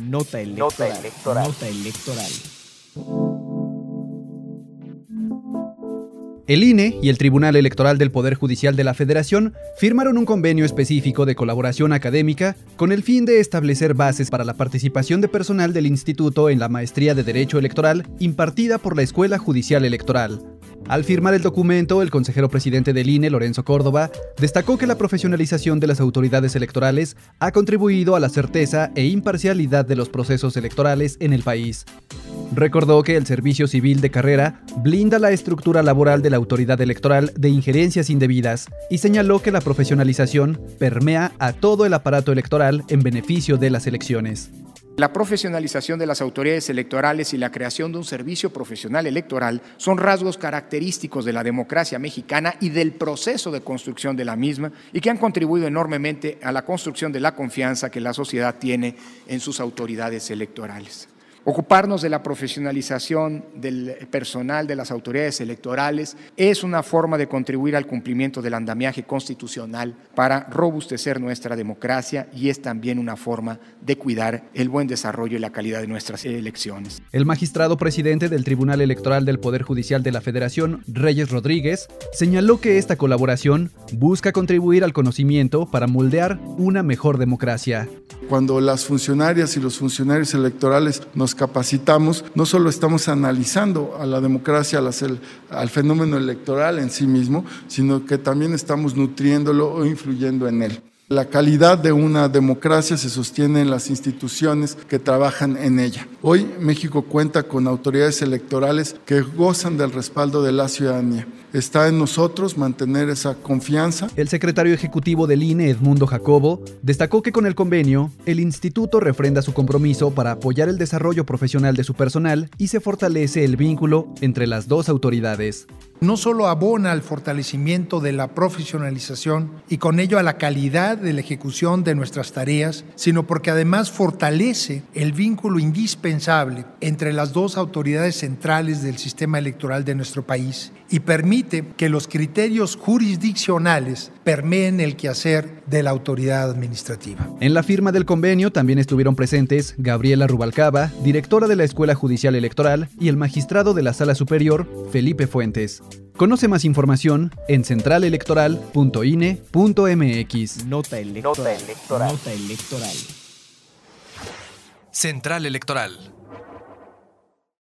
Nota electoral. Nota electoral. El INE y el Tribunal Electoral del Poder Judicial de la Federación firmaron un convenio específico de colaboración académica con el fin de establecer bases para la participación de personal del instituto en la maestría de Derecho Electoral impartida por la Escuela Judicial Electoral. Al firmar el documento, el consejero presidente del INE, Lorenzo Córdoba, destacó que la profesionalización de las autoridades electorales ha contribuido a la certeza e imparcialidad de los procesos electorales en el país. Recordó que el servicio civil de carrera blinda la estructura laboral de la autoridad electoral de injerencias indebidas y señaló que la profesionalización permea a todo el aparato electoral en beneficio de las elecciones. La profesionalización de las autoridades electorales y la creación de un servicio profesional electoral son rasgos característicos de la democracia mexicana y del proceso de construcción de la misma y que han contribuido enormemente a la construcción de la confianza que la sociedad tiene en sus autoridades electorales. Ocuparnos de la profesionalización del personal de las autoridades electorales es una forma de contribuir al cumplimiento del andamiaje constitucional para robustecer nuestra democracia y es también una forma de cuidar el buen desarrollo y la calidad de nuestras elecciones. El magistrado presidente del Tribunal Electoral del Poder Judicial de la Federación, Reyes Rodríguez, señaló que esta colaboración busca contribuir al conocimiento para moldear una mejor democracia. Cuando las funcionarias y los funcionarios electorales nos capacitamos, no solo estamos analizando a la democracia, al fenómeno electoral en sí mismo, sino que también estamos nutriéndolo o influyendo en él. La calidad de una democracia se sostiene en las instituciones que trabajan en ella. Hoy México cuenta con autoridades electorales que gozan del respaldo de la ciudadanía. Está en nosotros mantener esa confianza. El secretario ejecutivo del INE, Edmundo Jacobo, destacó que con el convenio, el instituto refrenda su compromiso para apoyar el desarrollo profesional de su personal y se fortalece el vínculo entre las dos autoridades. No solo abona al fortalecimiento de la profesionalización y con ello a la calidad de la ejecución de nuestras tareas, sino porque además fortalece el vínculo indispensable entre las dos autoridades centrales del sistema electoral de nuestro país y permite que los criterios jurisdiccionales permeen el quehacer de la autoridad administrativa. En la firma del convenio también estuvieron presentes Gabriela Rubalcaba, directora de la Escuela Judicial Electoral, y el magistrado de la Sala Superior, Felipe Fuentes. Conoce más información en centralelectoral.ine.mx. Nota electoral. Nota electoral. Central Electoral.